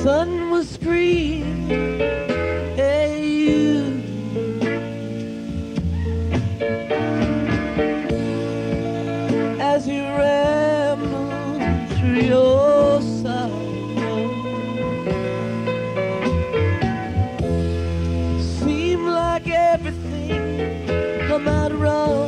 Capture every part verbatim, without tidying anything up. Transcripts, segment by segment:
sun was green. Hey, you. As you ramble through your sorrow, seem like everything come out wrong.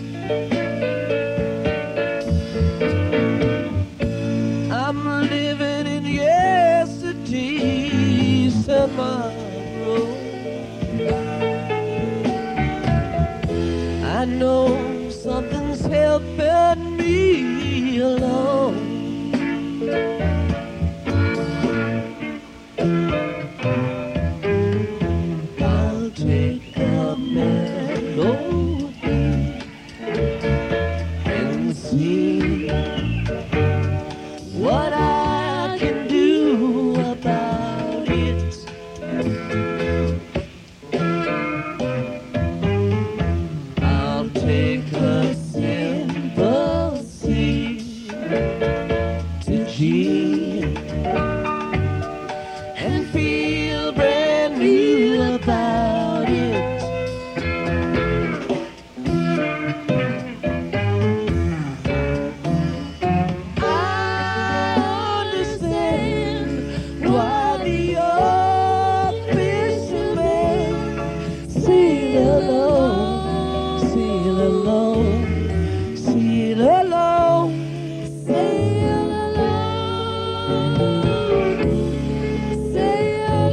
I'm living in yesterday's tomorrow. I know something's helping me along. I'll take a melody and see what I can do about it. I'll take a simple C to G and feel brand new about it. I understand why the old fisherman sail alone, sail alone, sail alone, sail alone, sail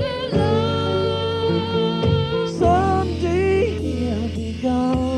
alone. Someday he'll be gone.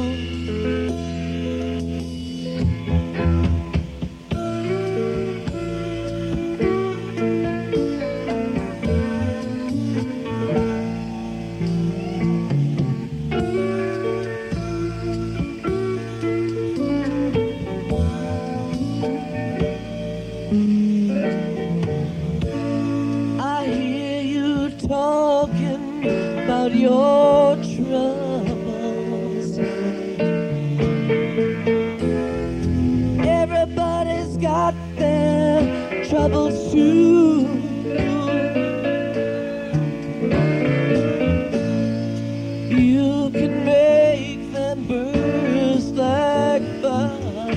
I hear you talking about your troubles. Everybody's got their troubles too. You can make them burst like bubbles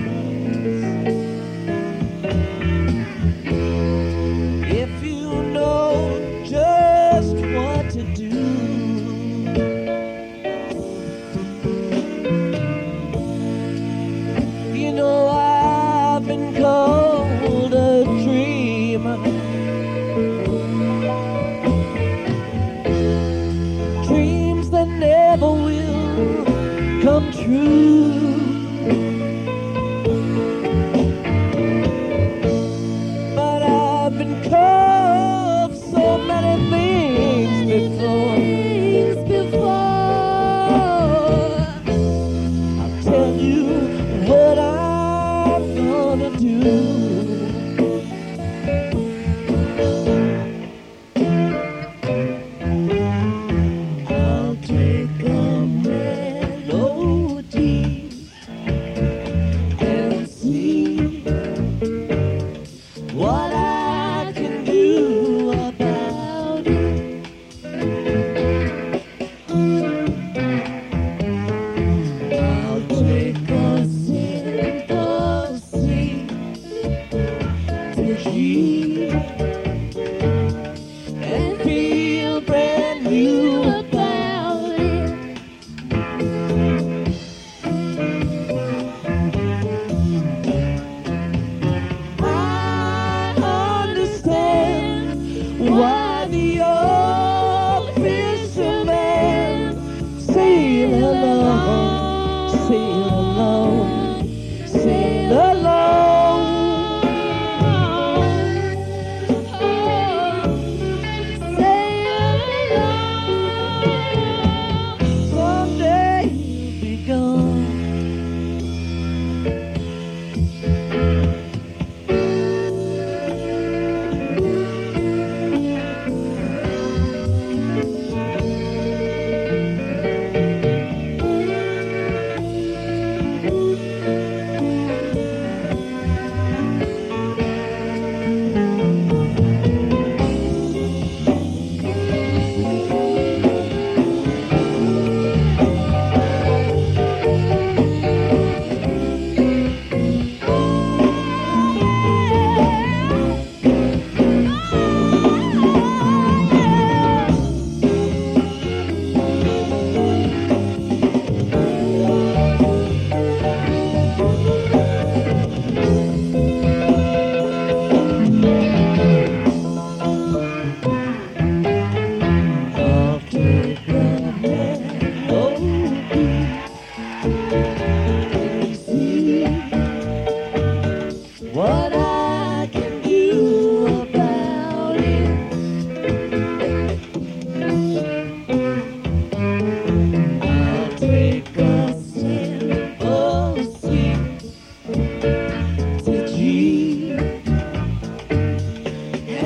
if you know just what to do. You know I've been called a dreamer, dreams that never will come true. But I've been called so many things before. before. I'll tell you what I'm gonna do. I'll take a melody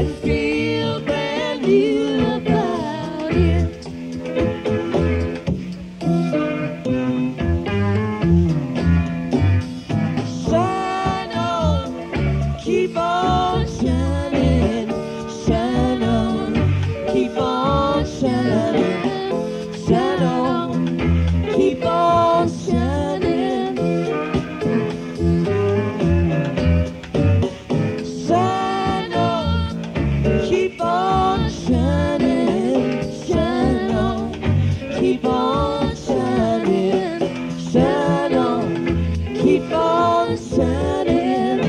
feel brand new about it. Shine on, keep on shining, shine on, keep on shining, shine on, keep on shining. Shine on, keep on shining, shine on, keep on shining, shine on, keep on shining.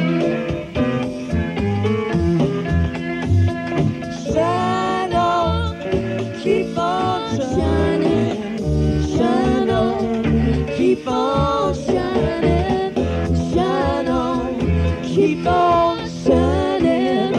Shine on, keep on shining, shine on, keep on shining, shine on, keep on shining.